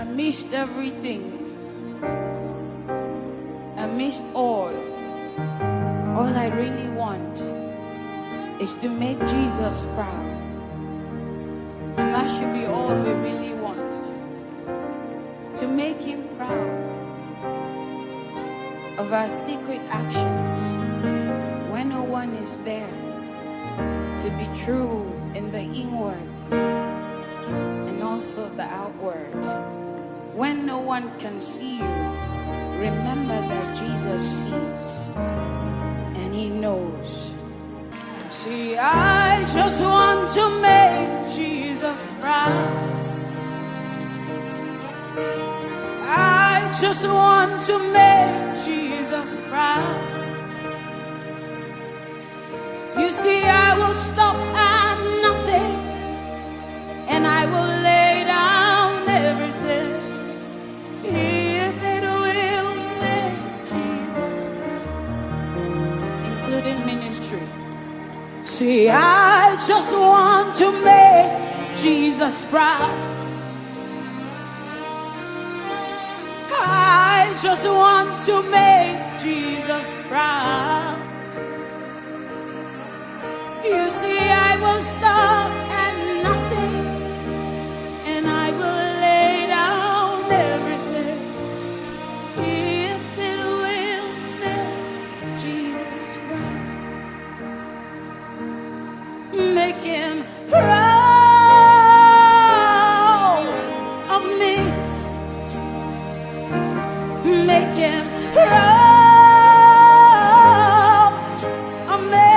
Amidst everything, amidst all I really want is to make Jesus proud. And that should be all we really want. To make him proud of our secret actions when no one is there. To be true in the inward and also the outward. When no one can see you, remember that Jesus sees and he knows. See, I just want to make Jesus proud. I just want to make Jesus proud. You see, I will stop at nothing, and I will lay down everything if it will make Jesus proud, including ministry. See, I just want to make Jesus proud. I just want to make Jesus proud. You see, I will stop at nothing, and I will lay down everything if it will make Jesus proud. Make him proud of me. Make him proud of me.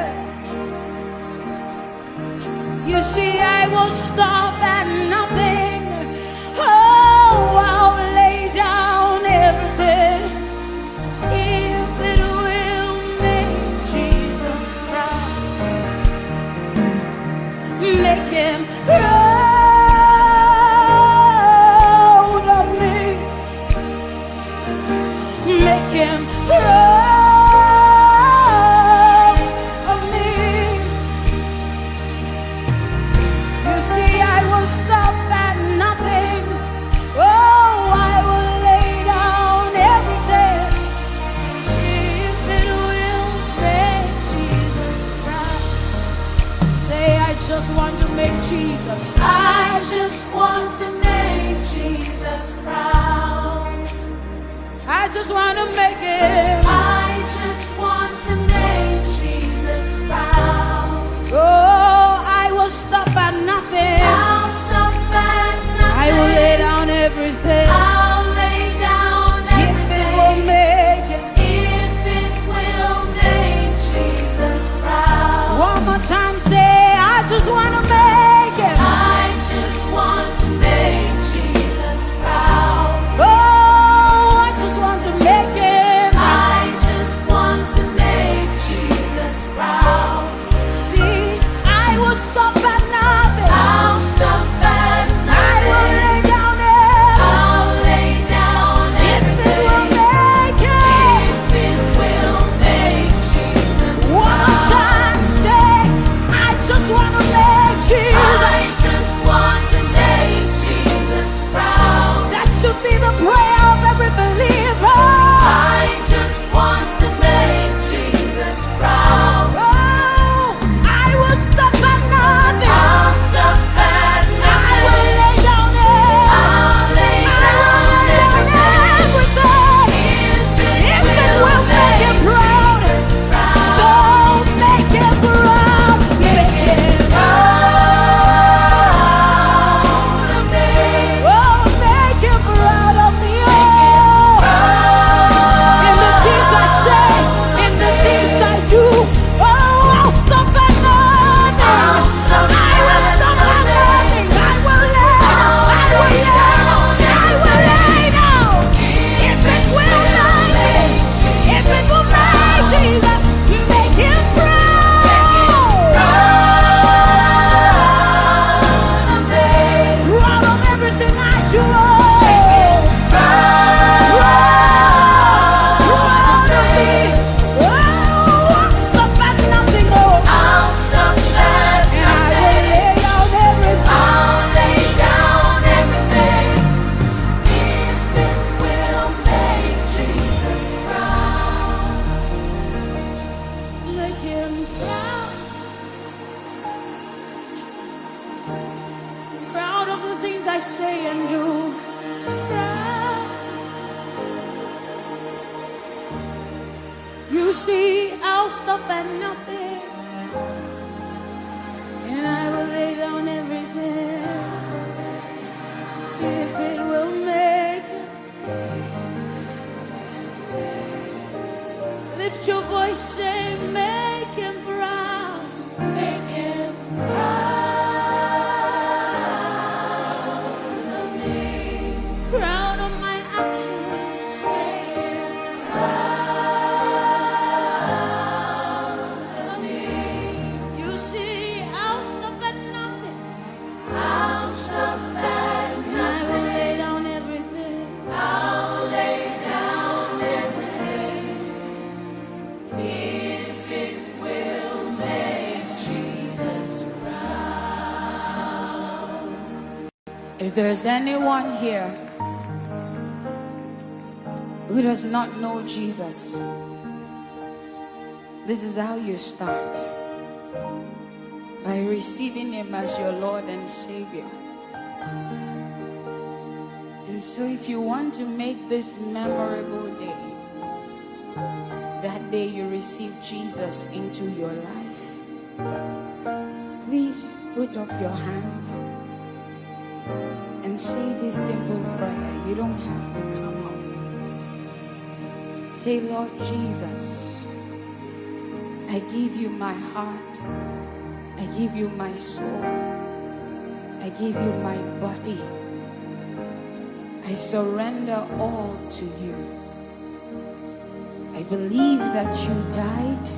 You see, I will stop at nothing. Oh, I'll lay down everything if it will make Jesus proud. Make him proud of me. Make him proud of me. You see, I will stop at nothing. Oh, I will lay down everything if it will make Jesus proud. Say, I just want to make Jesus. I just want to make Jesus proud. I just want to make it. I just want to make Jesus proud. Oh, I will stop at nothing. I'll stop at nothing. I will lay down everything. I'll lay down everything. If it will make it. If it will make Jesus proud. One more time, say, I just want to make it. I just want to make Jesus proud. Oh, I just want to make him. I you proud. You see, I'll stop at nothing, and I will lay down everything if it will make you. Lift your voice, say, make him proud. Make him proud of me. Proud of my actions. Make him proud of me. You see, I'll stop at nothing. I'll stop at nothing. I will lay down everything. I'll lay down everything. If it will make Jesus proud. If there's anyone here who does not know Jesus, this is how you start. By receiving him as your Lord and Savior. And so if you want to make this memorable day, that day you receive Jesus into your life, please put up your hand and say this simple prayer. You don't have to come up. Say, Lord Jesus, I give you my heart, I give you my soul, I give you my body. I surrender all to you. I believe that you died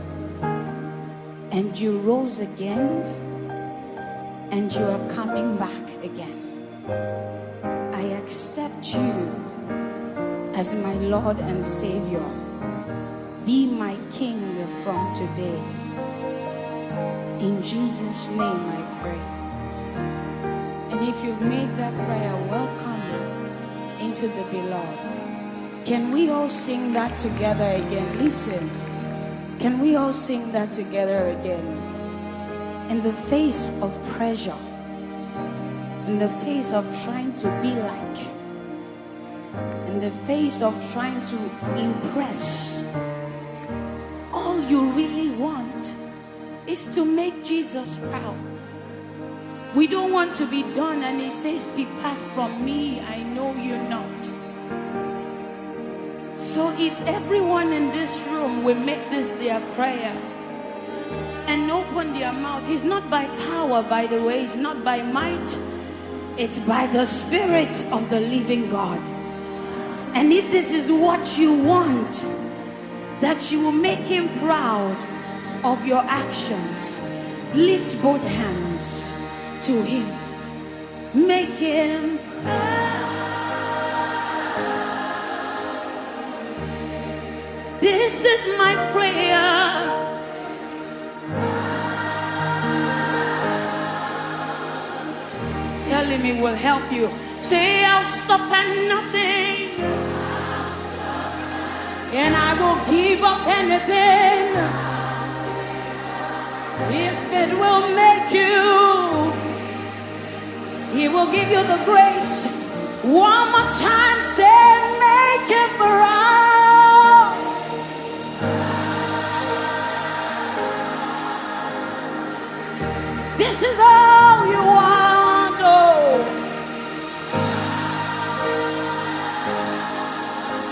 and you rose again and you are coming back again. I accept you as my Lord and Savior. Be my King from today. In Jesus' name I pray. And if you've made that prayer, welcome into the beloved. Can we all sing that together again? Listen. Can we all sing that together again? In the face of pressure, in the face of trying to be like, in the face of trying to impress, all you really want is to make Jesus proud. We don't want to be done and he says, depart from me, I know you not. So if everyone in this room will make this their prayer and open their mouth, it's not by power, by the way, it's not by might, it's by the Spirit of the living God. And if this is what you want, that you will make him proud of your actions, lift both hands to him. Make him proud. This is my prayer. Tell him it will help you. Say, I'll stop at nothing, and I will give up anything if it will make you. He will give you the grace. One more time, say, make him proud. This is all.